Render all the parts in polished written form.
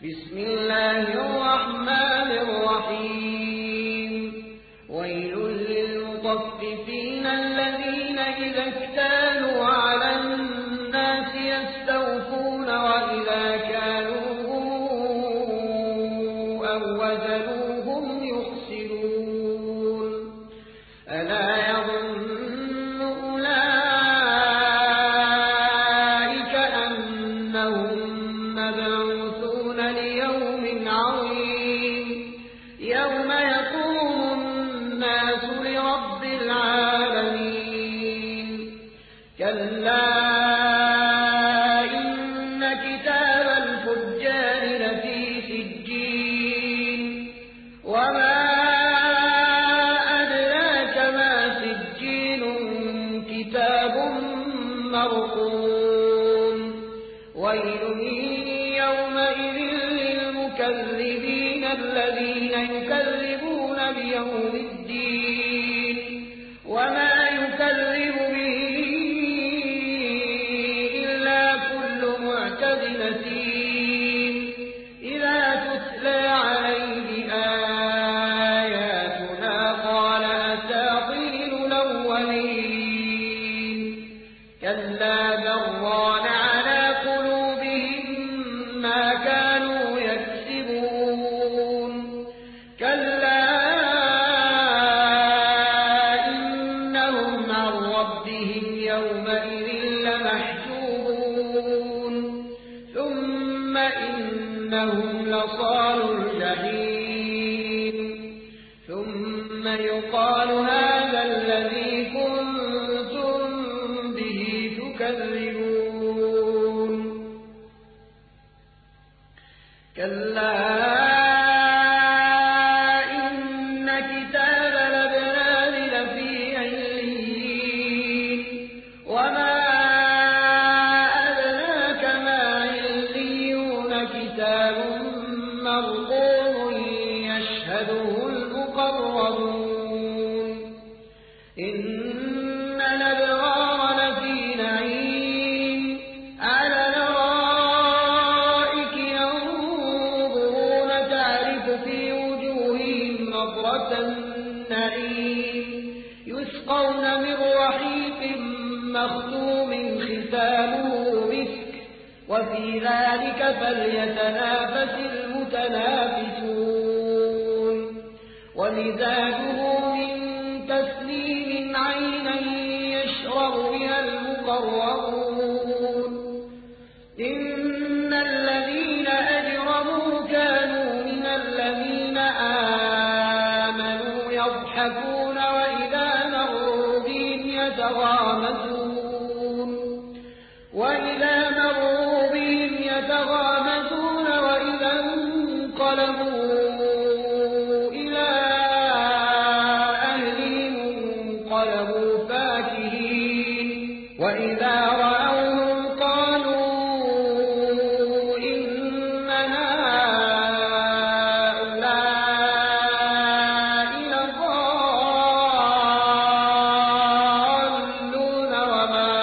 بسم الله الرحمن الرحيم ويل للمطففين الذين إذا اكتالوا على الناس يستوفون وإذا كالوهم أو وزنوهم يخسرون ألا يظن أولئك أنهم مبعوثون ليوم عظيم يوم يقوم الناس لرب العالمين كلا إن كتاب الفجار لفي سجين وما أدراك ما سجين كتاب مرقوم ويل يومئذ للمكذبين الذين يكذبون بيوم الدين وما يكذب به إلا كل معتد أثيم إذا تتلى عليه آياتنا قال أساطير الأولين كلا بل ران على قلوبهم ما كانوا يكسبون كلا إنهم عن ربهم يومئذ لمحجوبون ثم إنهم لصالوا الجحيم ثم يقال هذا الذي كنتم به تكذبون كلا إن كتاب الأبرار لفي عليين وما أدراك ما عليون كتاب مرقوم يشهده المقربون إن الأبرار لفي نعيم على الأرائك ينظرون تعرف في وجوههم نضرة النعيم يسقون من رحيق مختوم ختامه مسك وفي ذلك فليتنافس المتنافسون ومزاجه من تسنيم عينا يشرب بها المقربون إن الذين أجرموا كانوا من الذين آمنوا يضحكون وإذا مروا بهم يتغامزون وإذا انقلبوا إلى أهلهم انقلبوا فاكهين وإذا رأوهم قالوا إن هؤلاء لضالون وما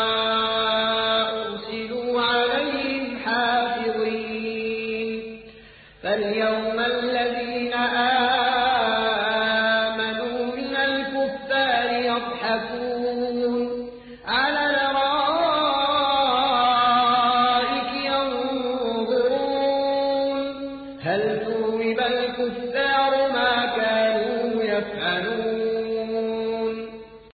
أرسلوا عليهم حافظين فاليوم الذين آمنوا من الكفار يضحكون على الأرائك ينظرون هل ثوب الكفار